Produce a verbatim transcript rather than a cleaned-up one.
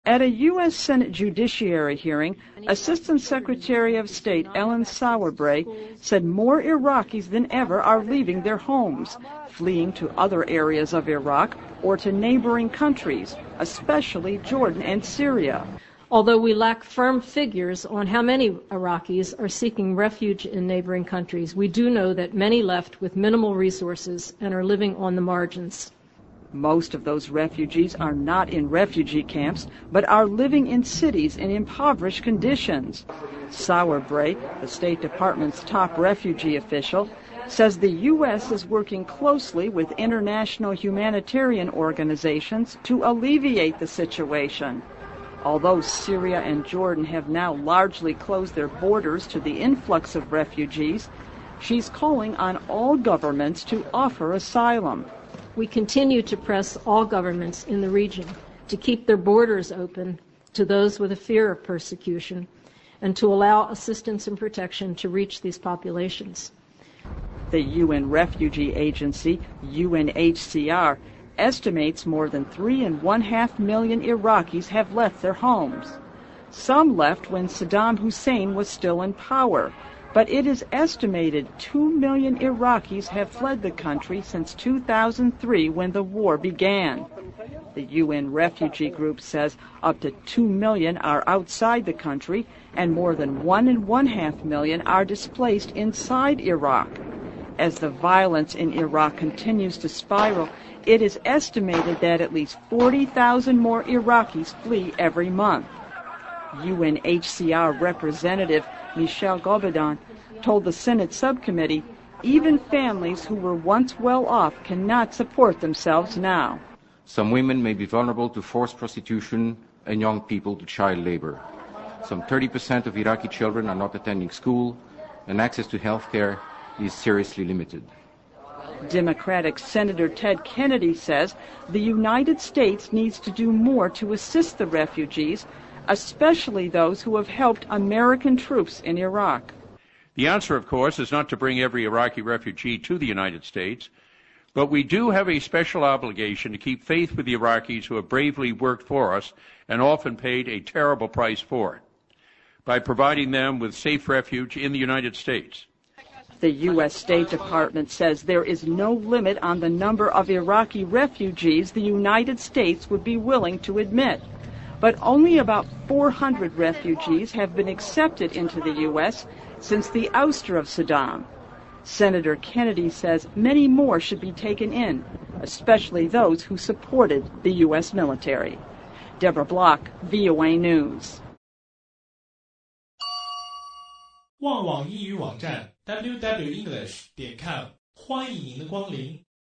At a U S Senate Judiciary hearing, Assistant Secretary of State Ellen Sauerbrey said more Iraqis than ever are leaving their homes, fleeing to other areas of Iraq or to neighboring countries, especially Jordan and Syria. Although we lack firm figures on how many Iraqis are seeking refuge in neighboring countries, we do know that many left with minimal resources and are living on the margins. Most of those refugees are not in refugee camps, but are living in cities in impoverished conditions. Sauerbrey, the State Department's top refugee official, says the U S is working closely with international humanitarian organizations to alleviate the situation. Although Syria and Jordan have now largely closed their borders to the influx of refugees, she's calling on all governments to offer asylum. We continue to press all governments in the region to keep their borders open to those with a fear of persecution and to allow assistance and protection to reach these populations. The U N Refugee Agency, U N H C R, estimates more than three and one half million Iraqis have left their homes. Some left when Saddam Hussein was still in power, but it is estimated two million Iraqis have fled the country since two thousand three when the war began. The U N Refugee Group says up to two million are outside the country and more than one and one half million are displaced inside Iraq. As the violence in Iraq continues to spiral, it is estimated that at least forty thousand more Iraqis flee every month. U N H C R Representative Michel Gobadon told the Senate subcommittee even families who were once well off cannot support themselves now. Some women may be vulnerable to forced prostitution and young people to child labor. Some thirty percent of Iraqi children are not attending school, and access to health care is seriously limited. Democratic Senator Ted Kennedy says the United States needs to do more to assist the refugees, especially those who have helped American troops in Iraq. The answer, of course, is not to bring every Iraqi refugee to the United States, but we do have a special obligation to keep faith with the Iraqis who have bravely worked for us and often paid a terrible price for it, by providing them with safe refuge in the United States. The U S State Department says there is no limit on the number of Iraqi refugees the United States would be willing to admit. But only about four hundred refugees have been accepted into the U S since the ouster of Saddam. Senator Kennedy says many more should be taken in, especially those who supported the U S military. Deborah Block, V O A News. 旺网英语网站 double-u double-u double-u 点 com 欢迎您的光临。